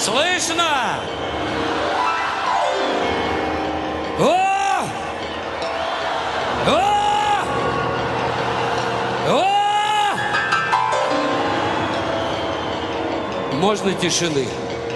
Слышно? О! О! О! Можно тишины?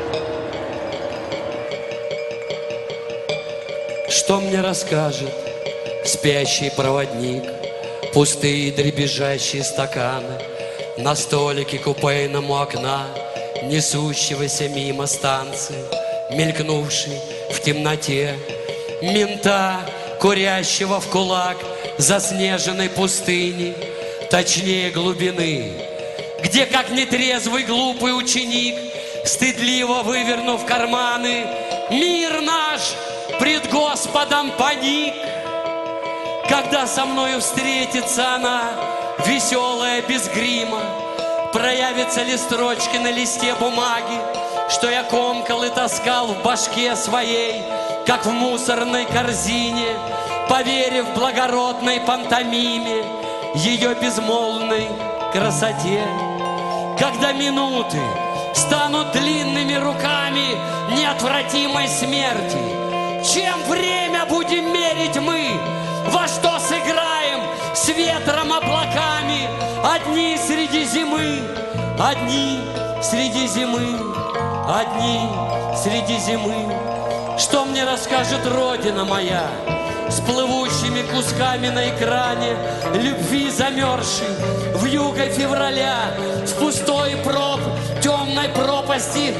Что мне расскажет спящий проводник? Пустые дребезжащие стаканы на столике купейном у окна, несущегося мимо станции, мелькнувший в темноте, мента, курящего в кулак заснеженной пустыни, точнее глубины, где, как нетрезвый глупый ученик, стыдливо вывернув карманы, мир наш пред Господом паник. Когда со мною встретится она, веселая, без грима, проявятся ли строчки на листе бумаги, что я комкал и таскал в башке своей, как в мусорной корзине, поверив благородной пантомиме, ее безмолвной красоте. Когда минуты станут длинными руками неотвратимой смерти, чем время будем мерить мы? Во что сыграем с ветром, облаками? Одни среди зимы, одни среди зимы, одни среди зимы. Что мне расскажет Родина моя с плывущими кусками на экране любви замерзшей вьюгой февраля в пустой темной пропасти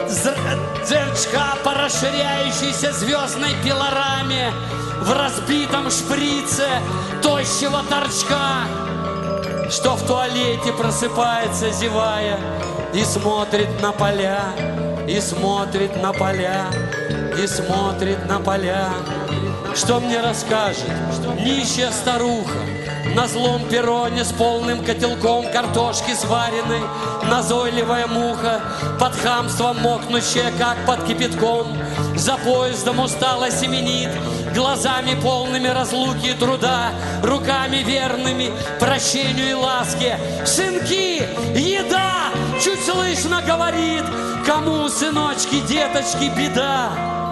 зрачка по расширяющейся звездной пилораме, в разбитом шприце тощего торчка, что в туалете просыпается, зевая, и смотрит на поля, и смотрит на поля, и смотрит на поля. Что мне расскажет нищая старуха на злом перроне с полным котелком картошки сваренной, назойливая муха, под хамством мокнущая, как под кипятком, за поездом устало семенит, глазами полными разлуки и труда, руками верными прощению и ласке. Сынки, еда, чуть слышно говорит, кому, сыночки, деточки, беда.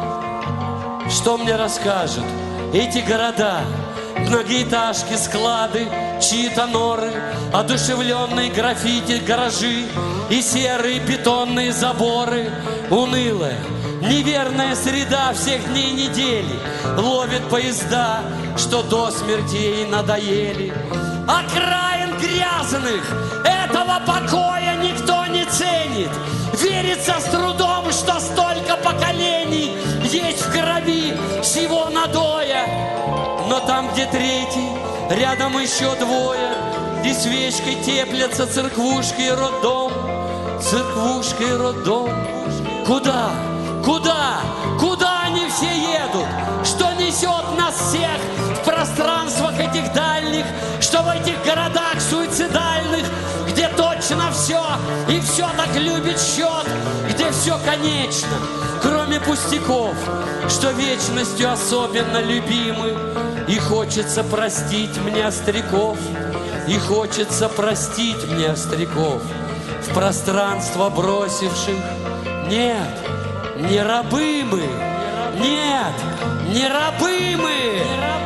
Что мне расскажут эти города, многоэтажки, склады, чьи-то норы, одушевленные граффити, гаражи и серые бетонные заборы? Унылая, неверная среда всех дней недели ловит поезда, что до смерти ей надоели. Окраин грязных этого покоя никто не ценит. Верится с трудом, что столько поколений есть в крови всего надоя. Но там, где третий, рядом еще двое, и свечкой теплятся церквушка и роддом. Церквушка и роддом. Куда? Куда? Куда они все едут? Что несет нас всех в пространствах этих дальних? Что в этих городах суицидальных, где точно все и все так любит счет, где все конечно, кроме пустяков, что вечностью особенно любимы. И хочется простить мне остряков, и хочется простить мне остряков, в пространство бросивших. Нет, не рабы мы, нет, не рабы мы.